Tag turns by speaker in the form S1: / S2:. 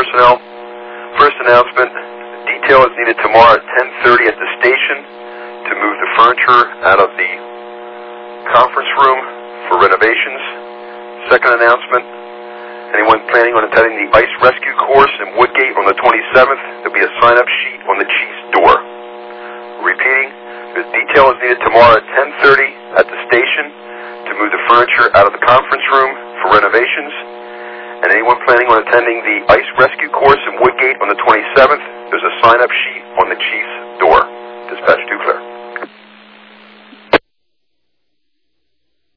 S1: personnel. First announcement, detail is needed tomorrow at 10:30 at the station to move the furniture out of the conference room for renovations. Second announcement, anyone planning on attending the ice rescue course in Woodgate on the 27th, there'll be a sign-up sheet on the chief's door. Repeating, the detail is needed tomorrow at 10:30 at the station to move the furniture out of the conference room for renovations. And anyone planning on attending the ice rescue course in Woodgate on the 27th, there's a sign-up sheet on the chief's door. Dispatch 2 clear.